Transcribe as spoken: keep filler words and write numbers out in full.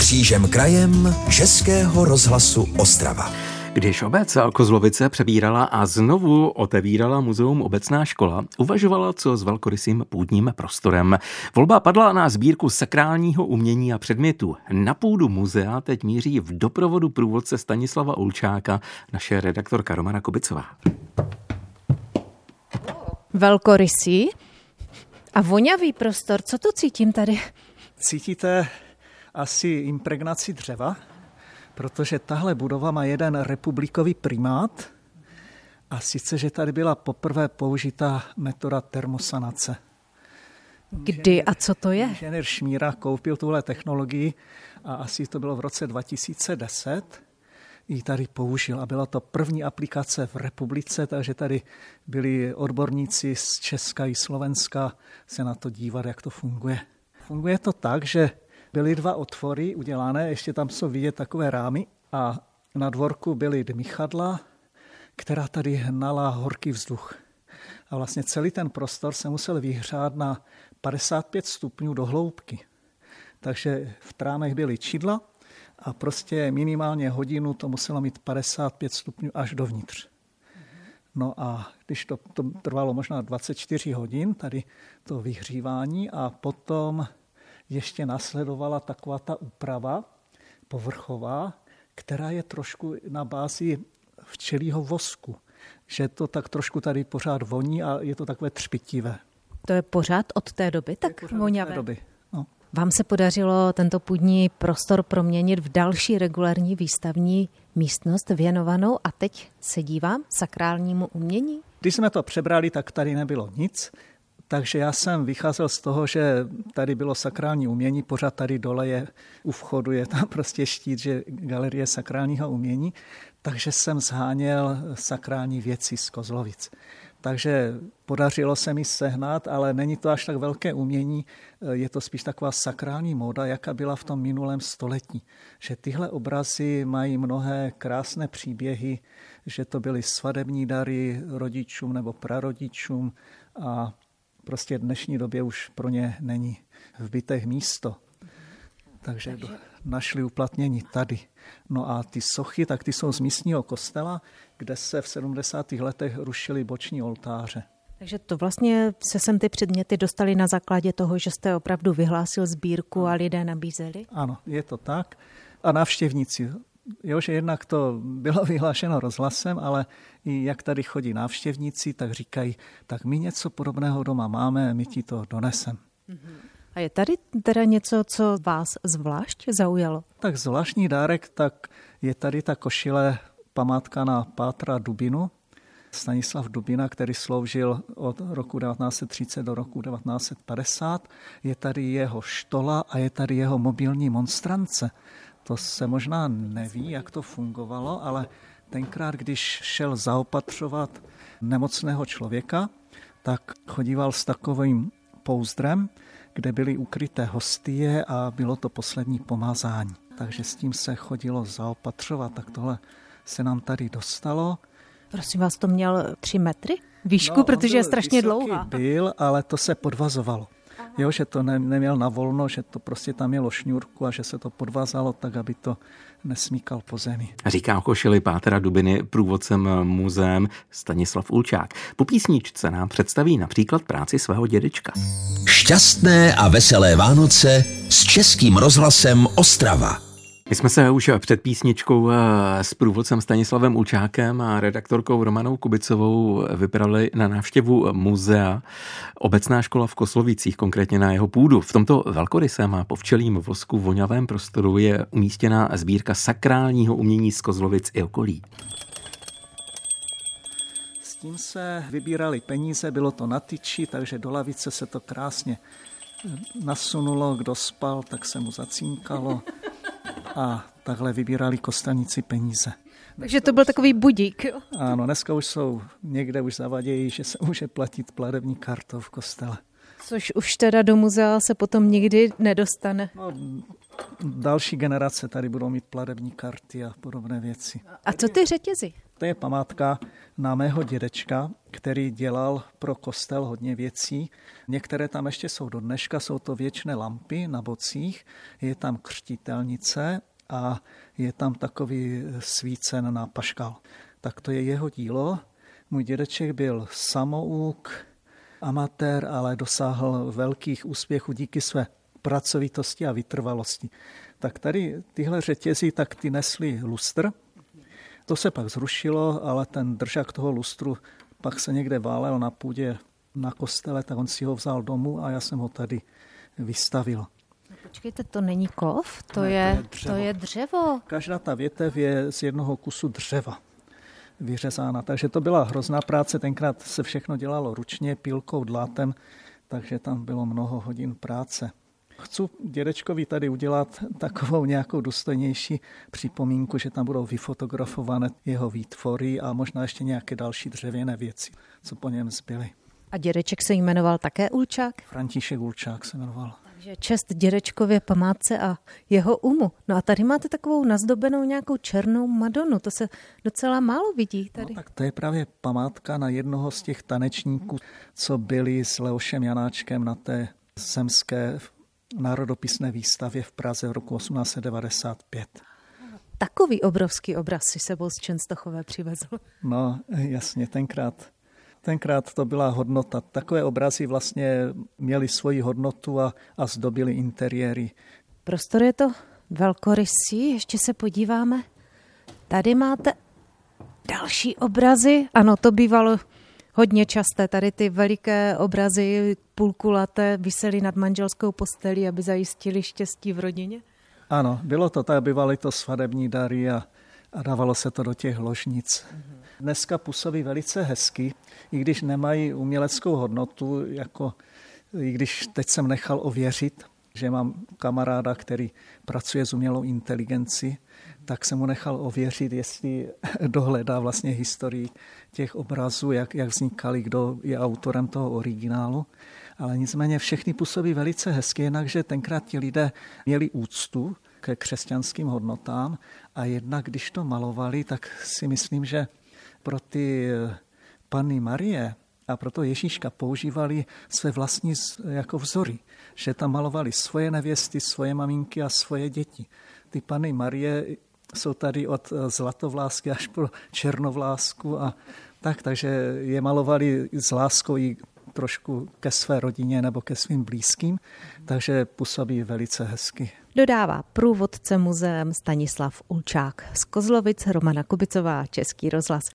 křížem krajem Českého rozhlasu Ostrava. Když obec Kozlovice přebírala a znovu otevírala muzeum Obecná škola, uvažovala, co s velkorysým půdním prostorem. Volba padla na sbírku sakrálního umění a předmětů. Na půdu muzea teď míří v doprovodu průvodce Stanislava Ulčáka naše redaktorka Romana Kubicová. Velkorysý a vonavý prostor. Co to cítím tady? Cítíte asi impregnaci dřeva, protože tahle budova má jeden republikový primát a sice, že tady byla poprvé použitá metoda termosanace. Kdy a co to je? Inženýr Šmíra koupil tuhle technologii a asi to bylo v roce dva tisíce deset. Ji tady použil a byla to první aplikace v republice, takže tady byli odborníci z Česka i Slovenska se na to dívat, jak to funguje. Funguje to tak, že byly dva otvory udělané, ještě tam jsou vidět takové rámy a na dvorku byly dmychadla, která tady hnala horký vzduch. A vlastně celý ten prostor se musel vyhřát na padesát pět stupňů do hloubky. Takže v trámech byly čidla a prostě minimálně hodinu to muselo mít padesát pět stupňů až dovnitř. No a když to, to trvalo možná dvacet čtyři hodin, tady to vyhřívání a potom ještě následovala taková ta úprava povrchová, která je trošku na bázi včelího vosku, že to tak trošku tady pořád voní a je to takové třpitivé. To je pořád od té doby tak voňavé? Doby, no. Vám se podařilo tento půdní prostor proměnit v další regulární výstavní místnost věnovanou a teď se dívám sakrálnímu umění? Když jsme to přebrali, tak tady nebylo nic. Takže já jsem vycházel z toho, že tady bylo sakrální umění, pořád tady dole je, u vchodu je tam prostě štít, že galerie sakrálního umění, takže jsem zháněl sakrální věci z Kozlovic. Takže podařilo se mi sehnat, ale není to až tak velké umění, je to spíš taková sakrální móda, jaká byla v tom minulém století. Že tyhle obrazy mají mnohé krásné příběhy, že to byly svadební dary rodičům nebo prarodičům a prostě v dnešní době už pro ně není v bytech místo. Takže našli uplatnění tady. No a ty sochy, tak ty jsou z místního kostela, kde se v sedmdesátých letech rušily boční oltáře. Takže to vlastně se sem ty předměty dostaly na základě toho, že jste opravdu vyhlásil sbírku a lidé nabízeli? Ano, je to tak. A návštěvníci. Jo, že jednak to bylo vyhlášeno rozhlasem, ale i jak tady chodí návštěvníci, tak říkají, tak my něco podobného doma máme, my ti to donesem. A je tady teda něco, co vás zvlášť zaujalo? Tak zvláštní dárek, tak je tady ta košile památka na pátra Dubinu, Stanislav Dubina, který sloužil od roku devatenáct set třicet do roku devatenáct set padesát. Je tady jeho štola a je tady jeho mobilní monstrance. To se možná neví, jak to fungovalo, ale tenkrát, když šel zaopatřovat nemocného člověka, tak chodíval s takovým pouzdrem, kde byly ukryté hostie a bylo to poslední pomazání. Takže s tím se chodilo zaopatřovat, tak tohle se nám tady dostalo. Prosím vás, to měl tři metry výšku, no, protože je strašně dlouhá. Byl, ale to se podvazovalo. Jo, že to ne, neměl na volno, že to prostě tam mělo šňůrku a že se to podvázalo tak, aby to nesmíkal po zemi. Říká o košili pátra Dubiny průvodcem muzeem Stanislav Ulčák. Po písničce nám představí například práci svého dědečka. Šťastné a veselé Vánoce s Českým rozhlasem Ostrava. My jsme se už před písničkou s průvodcem Stanislavem Ulčákem a redaktorkou Romanou Kubicovou vybrali na návštěvu muzea Obecná škola v Kozlovicích, konkrétně na jeho půdu. V tomto velkorysém a povčelím vosku vonavém prostoru je umístěna sbírka sakrálního umění z Kozlovic i okolí. S tím se vybírali peníze, bylo to na tyči, takže do lavice se to krásně nasunulo, kdo spal, tak se mu zacínkalo. A takhle vybírali kostelníci peníze. Takže to byl takový budík, jo? Ano, dneska už jsou, někde už zavadějí, že se může platit platební kartou v kostele. Což už teda do muzea se potom nikdy nedostane. No, další generace tady budou mít platební karty a podobné věci. A co ty řetězy? To je památka na mého dědečka, který dělal pro kostel hodně věcí. Některé tam ještě jsou do dneška, jsou to věčné lampy na bocích, je tam křtitelnice a je tam takový svícen na paškal. Tak to je jeho dílo. Můj dědeček byl samouk, amatér, ale dosáhl velkých úspěchů díky své pracovitosti a vytrvalosti. Tak tady tyhle řetězy, tak ty nesly lustr. To se pak zrušilo, ale ten držák toho lustru pak se někde válel na půdě na kostele, tak on si ho vzal domů a já jsem ho tady vystavil. Počkejte, to není kov? To, ne, je, to, je dřevo. to je dřevo. Každá ta větev je z jednoho kusu dřeva vyřezána. Takže to byla hrozná práce. Tenkrát se všechno dělalo ručně, pilkou, dlátem, takže tam bylo mnoho hodin práce. Chci dědečkovi tady udělat takovou nějakou důstojnější připomínku, že tam budou vyfotografované jeho výtvory a možná ještě nějaké další dřevěné věci, co po něm zbyly. A dědeček se jmenoval také Ulčák? František Ulčák se jmenoval. Takže čest dědečkově památce a jeho umu. No a tady máte takovou nazdobenou nějakou černou Madonu, to se docela málo vidí tady. No, tak to je právě památka na jednoho z těch tanečníků, co byli s Leošem Janáčkem na té zemské národopisné výstavě v Praze v roku osmnáct set devadesát pět. Takový obrovský obraz si sebou z Čenstochové přivezl. No, jasně, tenkrát, tenkrát to byla hodnota. Takové obrazy vlastně měly svoji hodnotu a, a zdobily interiéry. Prostor je to velkorysý, ještě se podíváme. Tady máte další obrazy. Ano, to bývalo hodně časté. Tady ty veliké obrazy půlkulaté visely nad manželskou postelí, aby zajistili štěstí v rodině? Ano, bylo to tak, bývaly to svadební dary a, a dávalo se to do těch ložnic. Dneska působí velice hezky, i když nemají uměleckou hodnotu, jako i když teď jsem nechal ověřit, že mám kamaráda, který pracuje s umělou inteligencí, tak jsem mu nechal ověřit, jestli dohledá vlastně historii těch obrazů, jak, jak vznikaly, kdo je autorem toho originálu. Ale nicméně všechny působí velice hezky, jednakže tenkrát ti lidé měli úctu ke křesťanským hodnotám a jednak, když to malovali, tak si myslím, že pro ty Panny Marie a proto Ježíška používali své vlastní jako vzory, že tam malovali svoje nevěsty, svoje maminky a svoje děti. Ty Panny Marie jsou tady od zlatovlásky až po černovlásku a tak, takže je malovali s láskou i trošku ke své rodině nebo ke svým blízkým, takže působí velice hezky. Dodává průvodce muzeem Stanislav Ulčák. Z Kozlovic Romana Kubicová, Český rozhlas.